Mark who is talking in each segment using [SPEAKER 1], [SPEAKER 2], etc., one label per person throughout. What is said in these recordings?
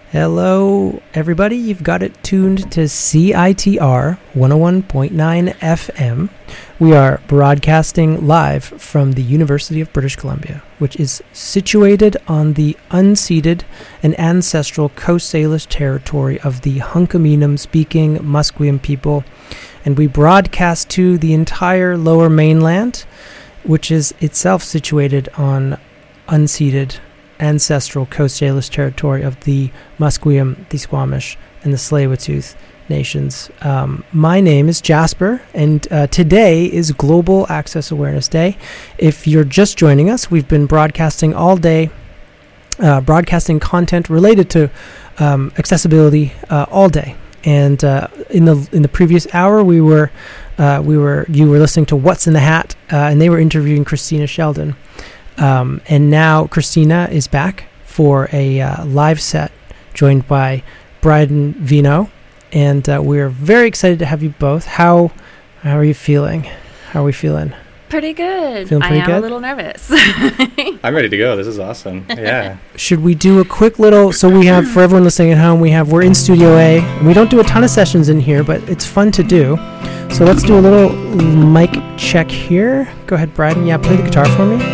[SPEAKER 1] Hello, everybody. You've got it tuned to CITR 101.9 FM. We are broadcasting live from the University of British Columbia, which is situated on the unceded and ancestral Coast Salish territory of the Hunkaminam-speaking Musqueam people. And we broadcast to the entire lower mainland, which is itself situated on unceded ancestral Coast Salish territory of the Musqueam, the Squamish, and the Tsleil-Waututh nations. My name is Jasper, and today is Global Access Awareness Day. If you're just joining us, we've been broadcasting all day, broadcasting content related to accessibility all day. And in the previous hour, you were listening to What's in the Hat, and they were interviewing Christina Sheldon. And now Christina is back for a live set joined by Bryden Vino, and we're very excited to have you both. How are you feeling? How are we feeling?
[SPEAKER 2] Pretty good.
[SPEAKER 1] Feeling pretty good?
[SPEAKER 2] I am a little nervous.
[SPEAKER 3] I'm ready to go. This is awesome. Yeah.
[SPEAKER 1] Should we do a quick little, so we have, for everyone listening at home, we're in Studio A, and we don't do a ton of sessions in here, but it's fun to do. So let's do a little mic check here. Go ahead, Bryden. Yeah, play the guitar for me.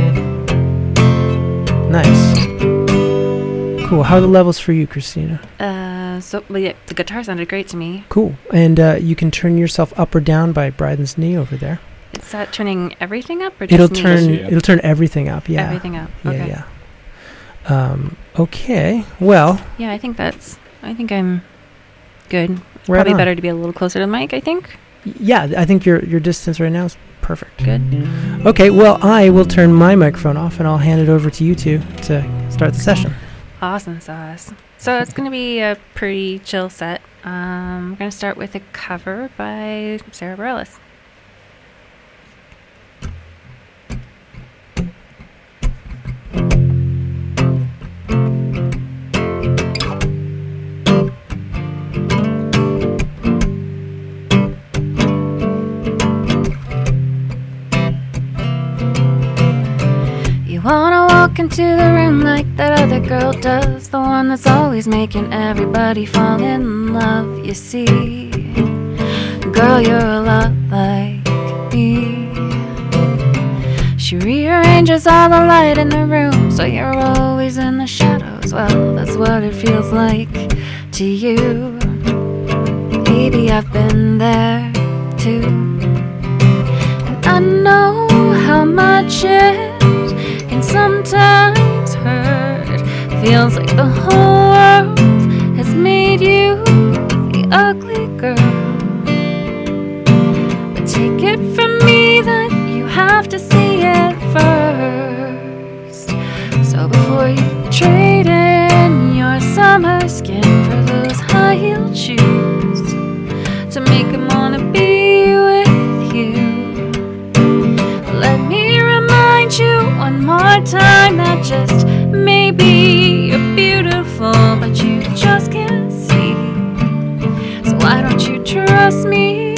[SPEAKER 1] Nice. Cool. How are the levels for you, Christina?
[SPEAKER 2] The guitar sounded great to me.
[SPEAKER 1] Cool. And you can turn yourself up or down by Bryden's knee over there.
[SPEAKER 2] Is that turning everything up or just
[SPEAKER 1] It'll turn everything up. Yeah.
[SPEAKER 2] Everything up. Okay.
[SPEAKER 1] Yeah. Okay. Well.
[SPEAKER 2] Yeah, I think I'm good.
[SPEAKER 1] Right
[SPEAKER 2] Probably
[SPEAKER 1] on.
[SPEAKER 2] better to be a little closer to the mic, I think.
[SPEAKER 1] Yeah, I think your distance right now is perfect.
[SPEAKER 2] Good.
[SPEAKER 1] Okay, well, I will turn my microphone off, and I'll hand it over to you two to start the session.
[SPEAKER 2] Awesome sauce. So it's going to be a pretty chill set. We're going to start with a cover by Sarah Bareilles. Wanna walk into the room like that other girl does, the one that's always making everybody fall in love. You see, girl, you're a lot like me. She rearranges all the light in the room, so you're always in the shadows. Well, that's what it feels like to you. Baby, I've been there too, and I know how much it can sometimes hurt. Feels like the whole world has made you the ugly girl. But take it from me that you have to see it first. So before you trade in your summer skin for those high-heeled shoes to make him wanna be with you, let me remind you one more time that just maybe you're beautiful, but you just can't see. So why don't you trust me?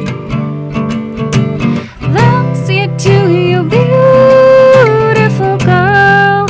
[SPEAKER 2] Let me see it too, you beautiful girl.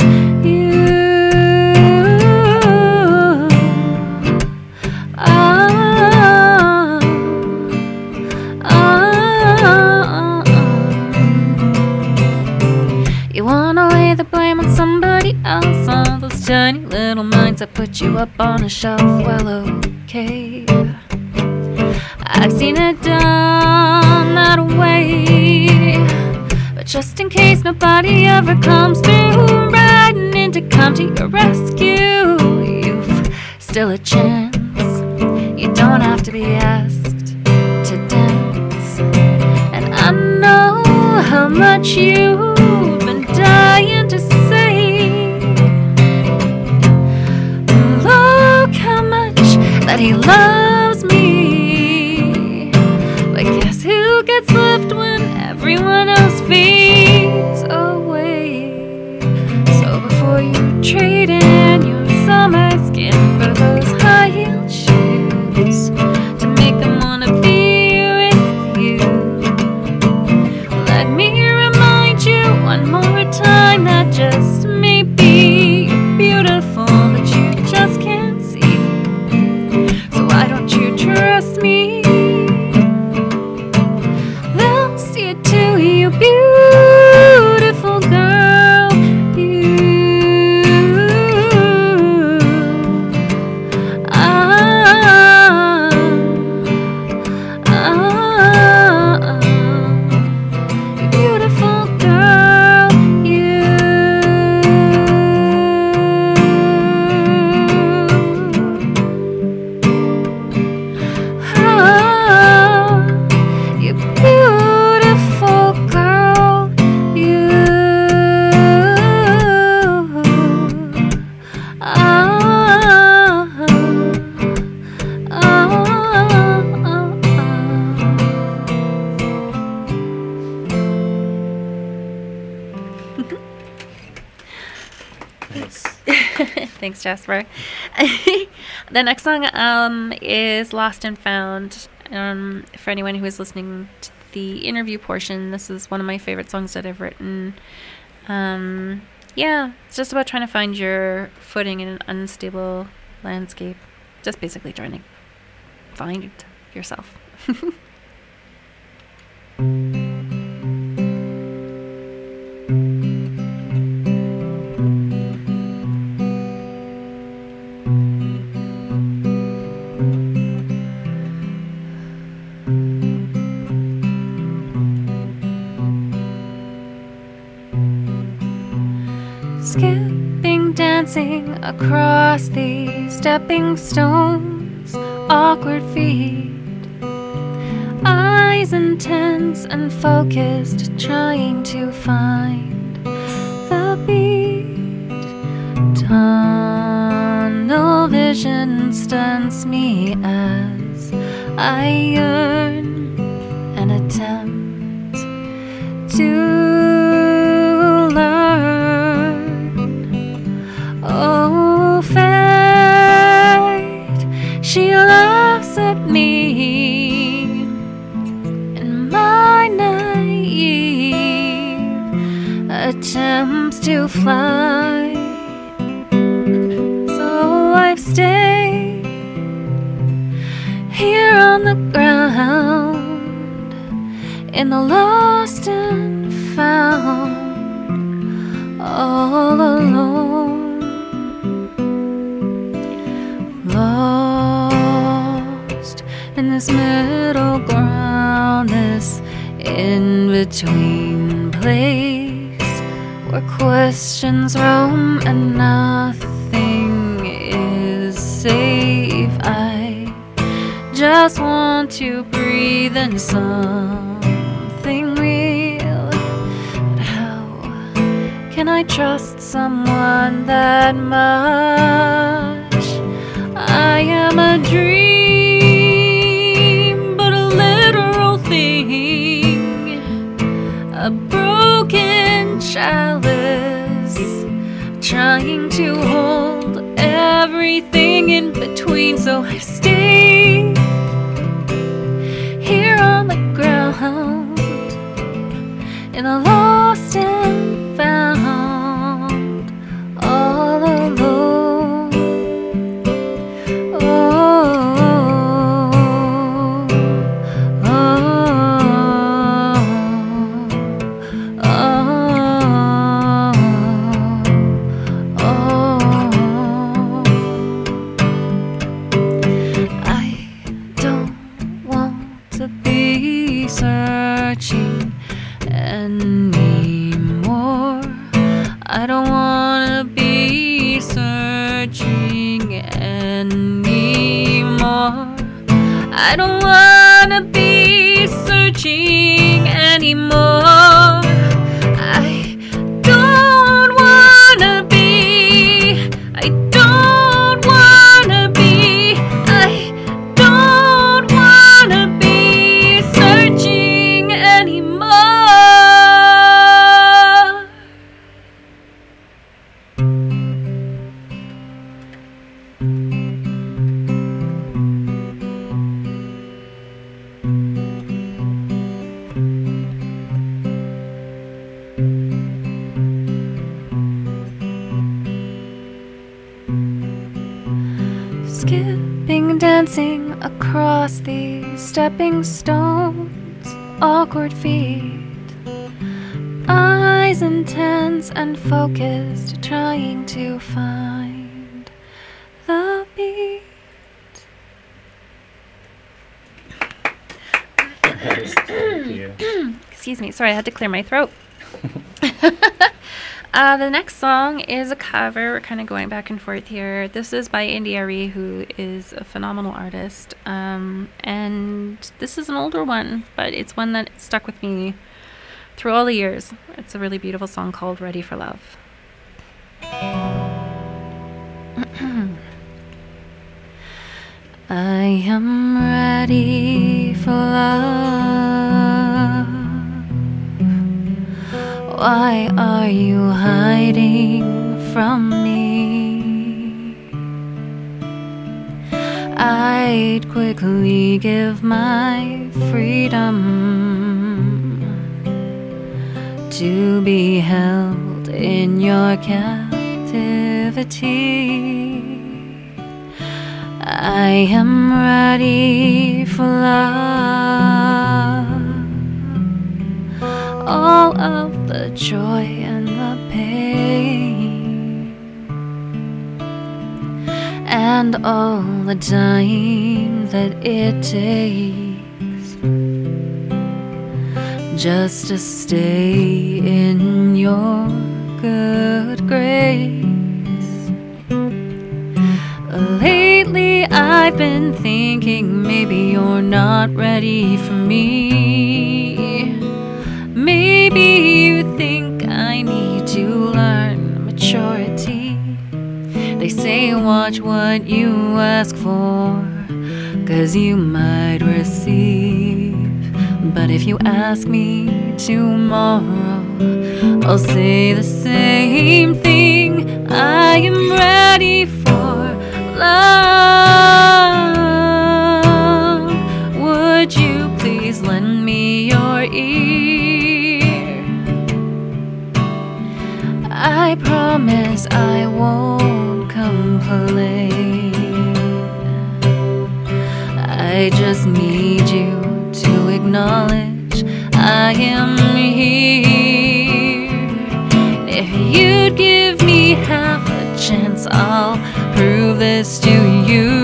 [SPEAKER 2] You wanna lay the blame on somebody else, all those tiny little minds that put you up on a shelf. Well, okay, I've seen it done that way, but just in case nobody ever comes through riding in to come to your rescue, you've still a chance. You don't have to be asked to dance, and I know how much you've been dying to say. Look how much that he loves me, but guess who gets left when everyone else fades away? So before you trade in your summer skin for those high-heeled shoes to make them wanna be with you, let me remind you one more time that just maybe you're beautiful, but you just can't Thanks, Jasper. The next song is Lost and Found. For anyone who is listening to the interview portion, this is one of my favorite songs that I've written. Yeah, it's just about trying to find your footing in an unstable landscape. Just basically trying to find yourself. Skipping, dancing across these stepping stones, awkward feet, eyes intense and focused, trying to find the beat. Tunnel vision stunts me as I yearn and attempt to oh, fate, she laughs at me in my naive attempts to fly. So I've stayed here on the ground in the lost and found, all alone. Lost in this middle ground, this in-between place where questions roam and nothing is safe. I just want to breathe in something real. But how can I trust someone that much? I am a dream, but a literal thing, a broken chalice, trying to hold everything in between. So I stay here on the ground in a lost and found, all alone. I don't wanna be searching anymore. I don't wanna be searching anymore. I don't wanna be, I don't wanna be, I don't wanna be searching anymore. Skipping, dancing across these stepping stones, awkward feet, eyes intense and focused, trying to find the beat.
[SPEAKER 3] Thank you.
[SPEAKER 2] Excuse me, sorry, I had to clear my throat. The next song is a cover. We're kind of going back and forth here. This is by India.Arie, who is a phenomenal artist. And this is an older one, but it's one that stuck with me through all the years. It's a really beautiful song called Ready for Love. I am ready for love. Why are you hiding from me? I'd quickly give my freedom to be held in your captivity. I am ready for love, all of the joy and the pain, and all the time that it takes just to stay in your good grace. Lately I've been thinking maybe you're not ready for me. Maybe you think I need to learn maturity. They say watch what you ask for, 'cause you might receive. But if you ask me tomorrow, I'll say the same thing. I am ready for love. Would you please lend me your ear? I promise I won't complain. I just need you to acknowledge I am here. If you'd give me half a chance, I'll prove this to you.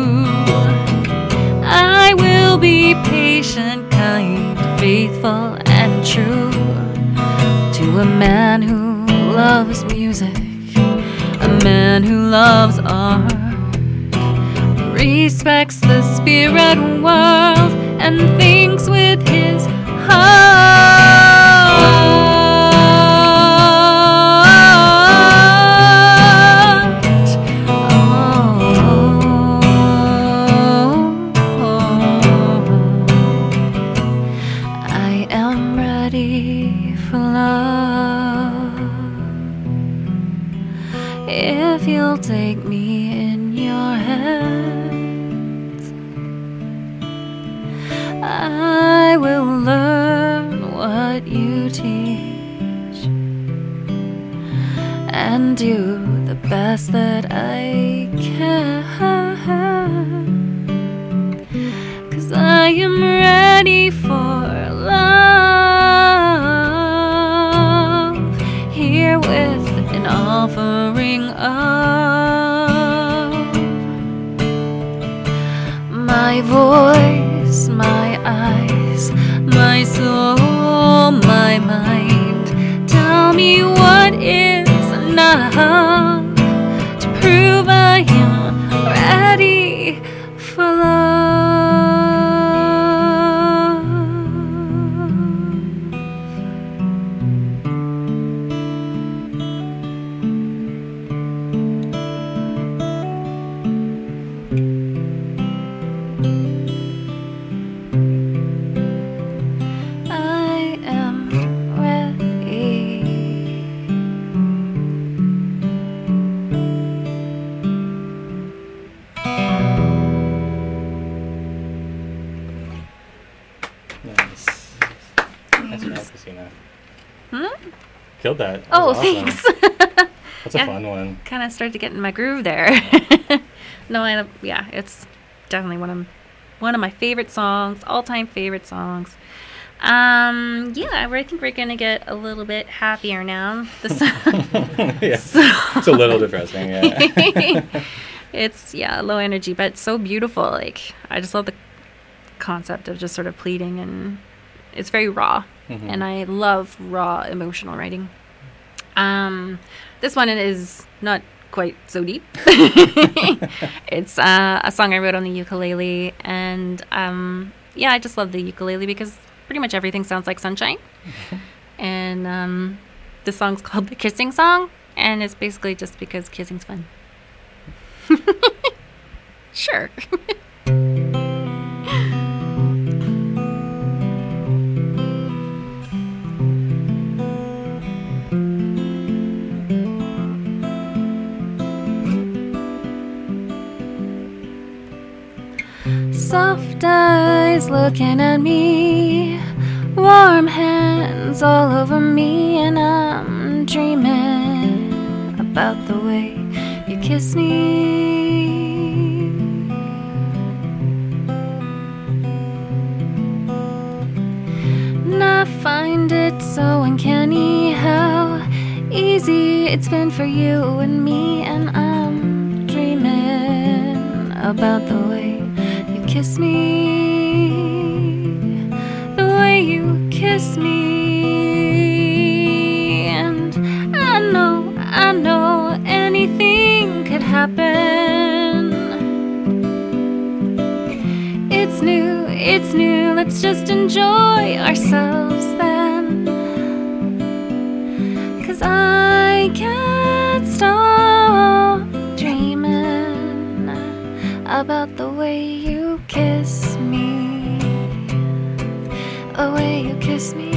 [SPEAKER 2] I will be patient, kind, faithful, and true to a man who loves music, a man who loves art, respects the spirit world, and thinks with his heart. I am ready for love. If you'll take me in your hands, I will learn what you teach and do the best that I can. 'Cause I am ready for love, here with an offering of my voice, my eyes, my soul, my mind. Tell me what is enough to prove I am ready for love. I am ready.
[SPEAKER 3] Nice. Nice job, Christina.
[SPEAKER 2] Hmm?
[SPEAKER 3] Killed that. That
[SPEAKER 2] Oh,
[SPEAKER 3] was awesome.
[SPEAKER 2] thanks.
[SPEAKER 3] That's a
[SPEAKER 2] Yeah.
[SPEAKER 3] fun one.
[SPEAKER 2] Kind of started to get in my groove there. No, yeah, it's definitely one of my favorite songs, all-time favorite songs. Yeah, I think we're gonna get a little bit happier now.
[SPEAKER 3] Yeah.
[SPEAKER 2] So-
[SPEAKER 3] It's a little depressing, yeah.
[SPEAKER 2] It's low energy, but so beautiful. Like, I just love the concept of just sort of pleading, and it's very raw.
[SPEAKER 3] Mhm.
[SPEAKER 2] And I love raw emotional writing. This one is not quite so deep. It's a song I wrote on the ukulele, and I just love the ukulele because pretty much everything sounds like sunshine. And the song's called The Kissing Song, and it's basically just because kissing's fun. Sure. Soft eyes looking at me, warm hands all over me, and I'm dreaming about the way you kiss me. And I find it so uncanny how easy it's been for you and me, and I'm dreaming about the way you kiss me, the way you kiss me. And I know anything could happen. It's new, let's just enjoy ourselves then. 'Cause I can't stop dreaming about the way you kiss me, the way you kiss me.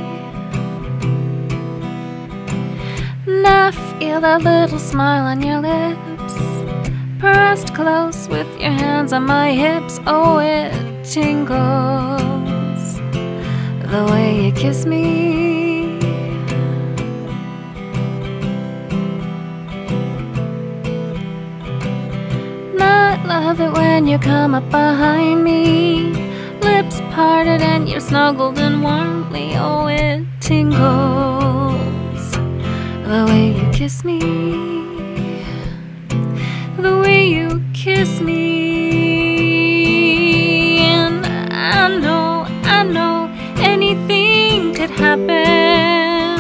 [SPEAKER 2] And I feel that little smile on your lips, pressed close with your hands on my hips. Oh, it tingles, the way you kiss me. And I love it when you come up behind me, lips parted and you're snuggled in warmly. Oh, it tingles, the way you kiss me, the way you kiss me. And I know anything could happen.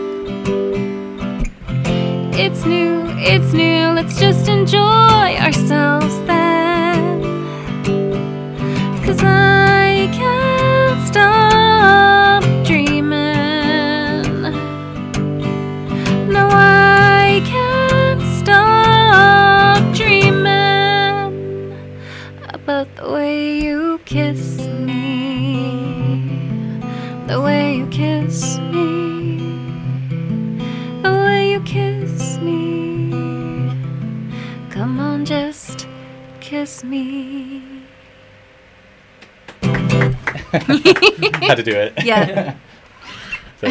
[SPEAKER 2] It's new, let's just enjoy ourselves then. 'Cause I can't stop dreaming. No, I can't stop dreaming about the way you kiss me, the way you kiss me, the way you kiss me. Come on, just kiss me.
[SPEAKER 3] Had to do it.
[SPEAKER 2] Yeah.
[SPEAKER 3] So,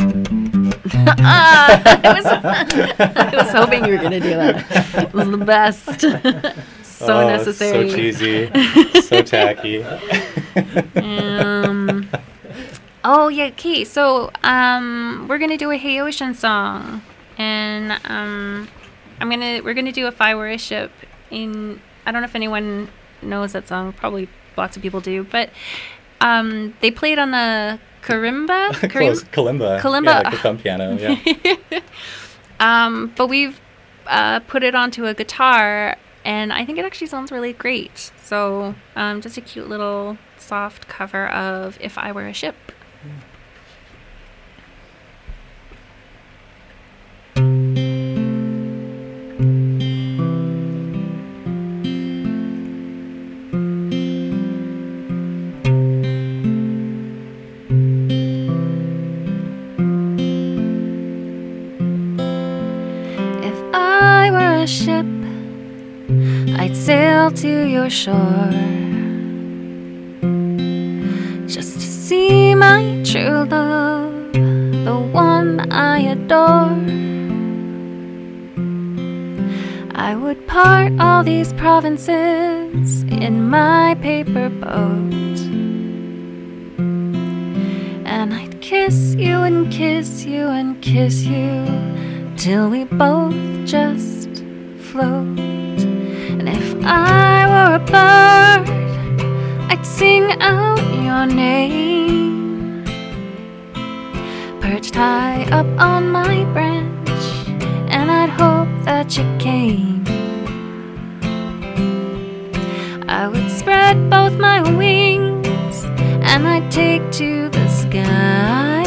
[SPEAKER 2] I was hoping you were going to do that. It was the best. So necessary.
[SPEAKER 3] So cheesy. So tacky.
[SPEAKER 2] Oh yeah, okay. So we're gonna do a Hey Ocean song, and we're gonna do If I Were a Ship. I don't know if anyone knows that song. Probably lots of people do, but they played on the kalimba.
[SPEAKER 3] Close. Kalimba.
[SPEAKER 2] Kalimba.
[SPEAKER 3] Yeah, like the thumb piano. Yeah.
[SPEAKER 2] But we've put it onto a guitar, and I think it actually sounds really great. So just a cute little soft cover of If I Were a Ship. Ship, I'd sail to your shore, just to see my true love, the one I adore. I would part all these provinces in my paper boat, and I'd kiss you and kiss you and kiss you till we both just float. And if I were a bird, I'd sing out your name, perched high up on my branch, and I'd hope that you came. I would spread both my wings and I'd take to the sky.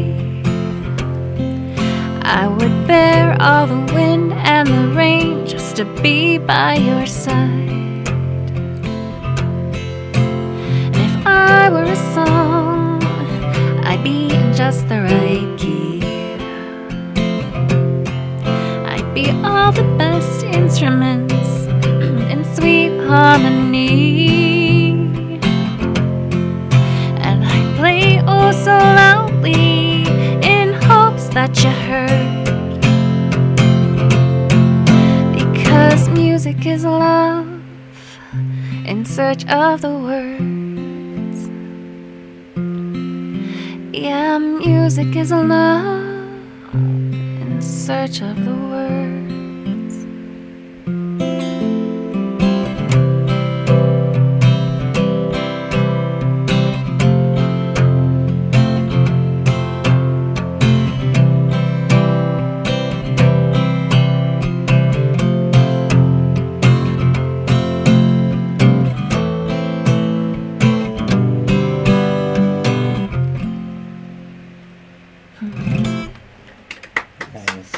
[SPEAKER 2] I would bear all the wind and the rain just to be by your side. And if I were a song, I'd be in just the right key. I'd be all the best instruments in sweet harmony. what you heard. Because music is love in search of the words. Yeah, music is love in search of the words.
[SPEAKER 4] Nice.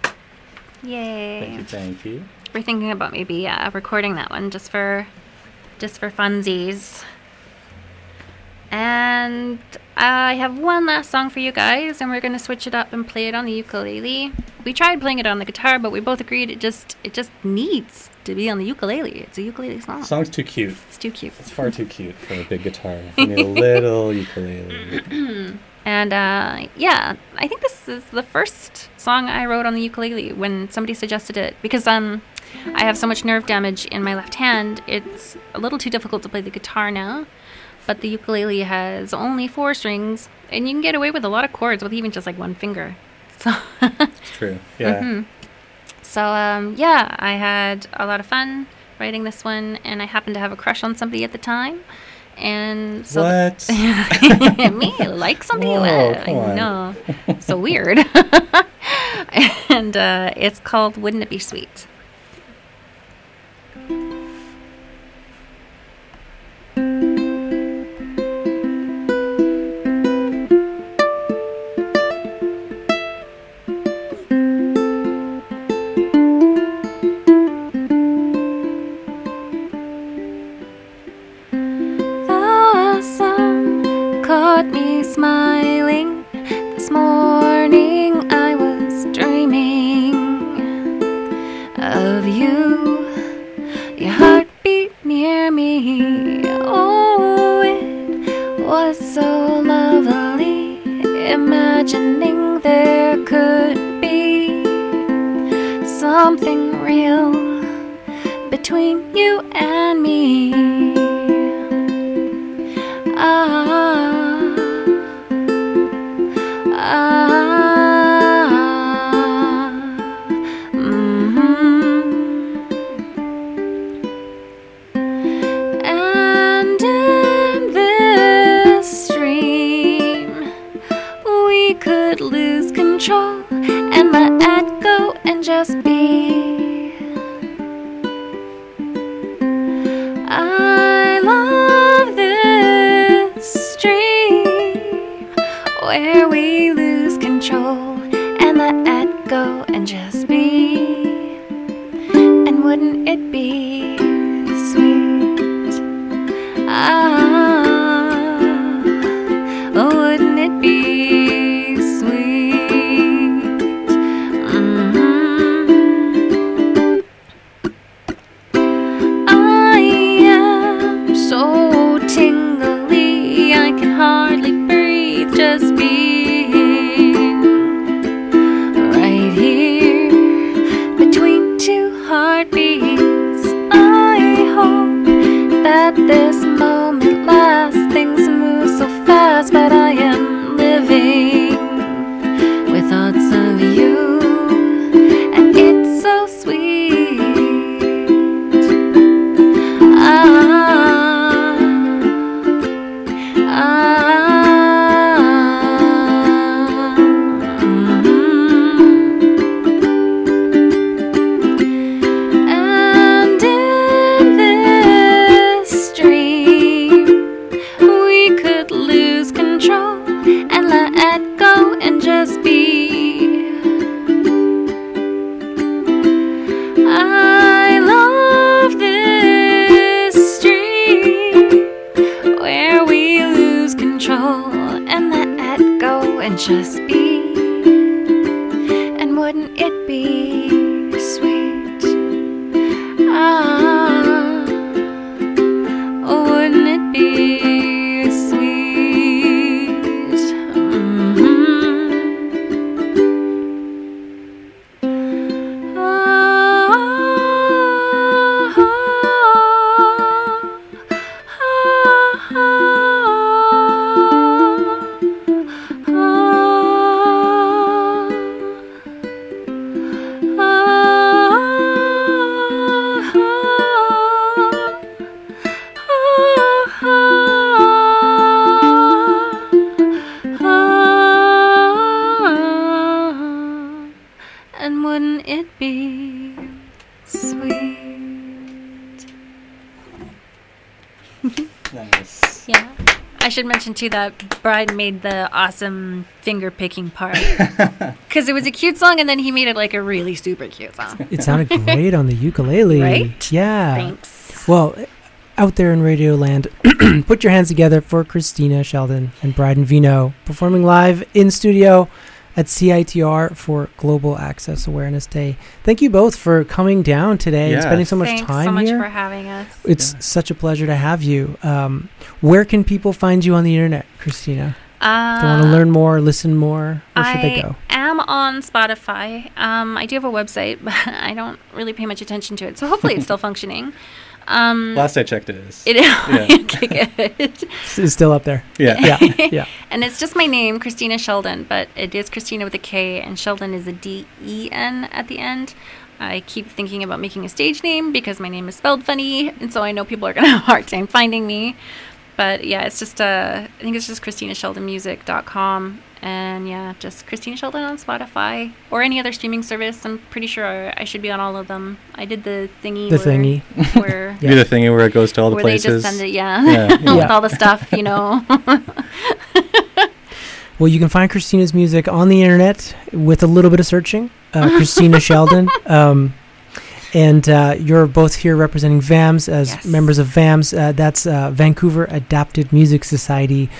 [SPEAKER 2] Yay.
[SPEAKER 4] Thank you.
[SPEAKER 2] We're thinking about maybe recording that one just for funsies. And I have one last song for you guys, and we're going to switch it up and play it on the ukulele. We tried playing it on the guitar, but we both agreed it just needs to be on the ukulele. It's a ukulele song.
[SPEAKER 4] The song's too cute.
[SPEAKER 2] It's too cute.
[SPEAKER 4] It's far too cute for a big guitar. I need a little ukulele.
[SPEAKER 2] And yeah, I think this is the first song I wrote on the ukulele when somebody suggested it, because I have so much nerve damage in my left hand. It's a little too difficult to play the guitar now, but the ukulele has only 4 strings, and you can get away with a lot of chords with even just like one finger. So
[SPEAKER 4] It's true. Yeah.
[SPEAKER 2] Mhm. So yeah, I had a lot of fun writing this one, and I happened to have a crush on somebody at the time. And so
[SPEAKER 4] What?
[SPEAKER 2] me like somebody?
[SPEAKER 4] Whoa,
[SPEAKER 2] Well,
[SPEAKER 4] come on.
[SPEAKER 2] I know. So weird. And it's called Wouldn't It Be Sweet? The sun caught me smiling. This morning I was dreaming of you. Your heart beat near me. Oh, it was so lovely, imagining there could be something real between you and me. And in this dream, we could lose control and let it go and just be. I love this dream where we lose control and let it go and just be. And wouldn't it be sweet? Oh, wouldn't it be sweet? I am so tingly, I can hardly breathe just being right here between 2 heartbeats. I hope that this moment lasts. Things move so fast, but I am living with thoughts of you, and it's so sweet. And in this dream, we could lose control and let it go and just be. I love this dream where we lose control and let it go and just be. And wouldn't it be sweet? Oh, wouldn't it be sweet?
[SPEAKER 4] Nice.
[SPEAKER 3] Yeah. I should mention, too, that Brian made the awesome finger-picking part. Because it was a cute song, and then he made it like a really super cute song.
[SPEAKER 1] It sounded great on the ukulele.
[SPEAKER 3] Right?
[SPEAKER 1] Yeah.
[SPEAKER 3] Thanks.
[SPEAKER 1] Well, out there in Radio Land, put your hands together for Christina Sheldon and Bryden Vino performing live in studio at CITR for Global Access Awareness Day. Thank you both for coming down today and spending so much
[SPEAKER 3] Thanks
[SPEAKER 1] time
[SPEAKER 3] so much
[SPEAKER 1] here.
[SPEAKER 3] for having us.
[SPEAKER 1] It's such a pleasure to have you. Where can people find you on the internet, Christina? If they want to learn more, listen more, where should they go?
[SPEAKER 3] I am on Spotify. I do have a website, but I don't really pay much attention to it. So hopefully it's still functioning.
[SPEAKER 4] Last I checked, it is.
[SPEAKER 3] It is.
[SPEAKER 4] Yeah.
[SPEAKER 3] Okay, good.
[SPEAKER 1] It's still up there.
[SPEAKER 4] Yeah.
[SPEAKER 1] Yeah.
[SPEAKER 3] And it's just my name, Christina Sheldon, but it is Christina with a K, and Sheldon is a D-E-N at the end. I keep thinking about making a stage name because my name is spelled funny, and so I know people are going to have a hard time finding me. But yeah, it's just, I think it's just ChristinaSheldonMusic.com. And yeah, just Christina Sheldon on Spotify or any other streaming service. I'm pretty sure I should be on all of them. I did the thingy. Where
[SPEAKER 4] You do the thingy where it goes to all the
[SPEAKER 3] where
[SPEAKER 4] places.
[SPEAKER 3] they just send it,
[SPEAKER 4] Yeah.
[SPEAKER 3] with all the stuff, you know.
[SPEAKER 1] Well, you can find Christina's music on the internet with a little bit of searching. Christina Sheldon. And you're both here representing VAMS as members of VAMS. That's Vancouver Adapted Music Society,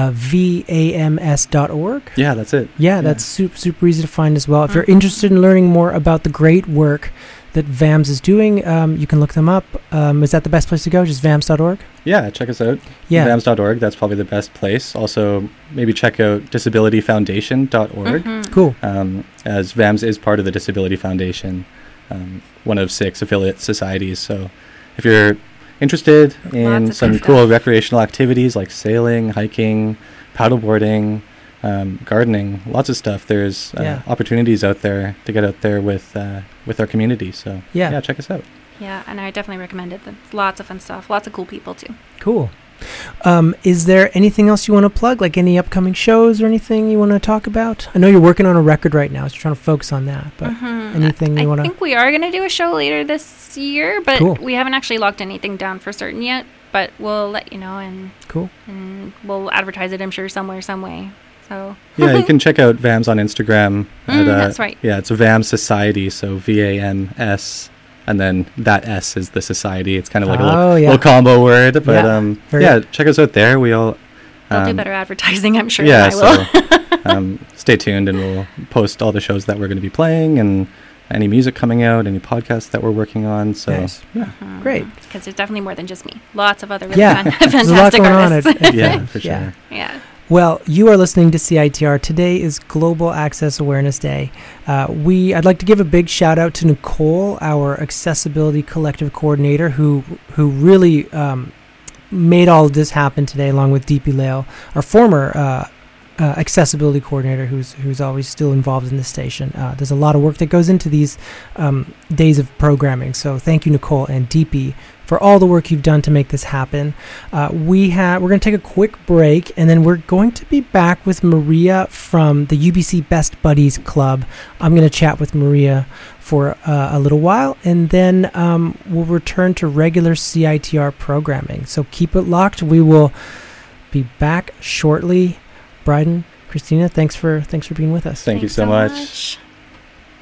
[SPEAKER 1] VAMS.org.
[SPEAKER 4] Yeah, that's it.
[SPEAKER 1] Yeah, that's super easy to find as well. If you're interested in learning more about the great work that VAMS is doing, you can look them up. Is that the best place to go? Just VAMS.org?
[SPEAKER 4] Yeah, check us out.
[SPEAKER 1] Yeah.
[SPEAKER 4] VAMS.org, that's probably the best place. Also, maybe check out disabilityfoundation.org.
[SPEAKER 3] Mm-hmm.
[SPEAKER 1] Cool.
[SPEAKER 4] As VAMS is part of the Disability Foundation. One of 6 affiliate societies. So if you're interested in some cool recreational activities like sailing, hiking, paddleboarding, gardening, lots of stuff, there's opportunities out there to get out there with our community. So yeah, check us out.
[SPEAKER 3] Yeah, and I definitely recommend it. There's lots of fun stuff, lots of cool people too.
[SPEAKER 1] Cool. Is there anything else you want to plug, like any upcoming shows or anything you want to talk about? I know you're working on a record right now, so you're trying to focus on that, but anything you want to...
[SPEAKER 3] I think we are going to do a show later this year, but we haven't actually locked anything down for certain yet, but we'll let you know, and and we'll advertise it, I'm sure, somewhere, some way. So
[SPEAKER 4] yeah, you can check out VAMS on Instagram.
[SPEAKER 3] That's right.
[SPEAKER 4] Yeah, it's a VAMS Society, so VAMS. And then that S is the society. It's kind of like a little combo word. But check us out there. We'll
[SPEAKER 3] do better advertising, I'm sure.
[SPEAKER 4] Yeah,
[SPEAKER 3] I will.
[SPEAKER 4] So stay tuned, and we'll post all the shows that we're going to be playing and any music coming out, any podcasts that we're working on. So
[SPEAKER 1] great.
[SPEAKER 3] Because there's definitely more than just me. Lots of other really fantastic artists.
[SPEAKER 1] Yeah,
[SPEAKER 4] for sure.
[SPEAKER 3] Yeah.
[SPEAKER 1] Well, you are listening to CITR. Today is Global Access Awareness Day. I'd like to give a big shout out to Nicole, our Accessibility Collective Coordinator, who really made all of this happen today, along with Deepi Lail, our former accessibility coordinator, who's always still involved in the station. There's a lot of work that goes into these days of programming. So thank you, Nicole and Deepi, for all the work you've done to make this happen. We're going to take a quick break, and then we're going to be back with Maria from the UBC Best Buddies Club. I'm going to chat with Maria for a little while, and then we'll return to regular CITR programming. So keep it locked. We will be back shortly. Bryden, Christina, thanks for being with us.
[SPEAKER 4] Thanks you so much.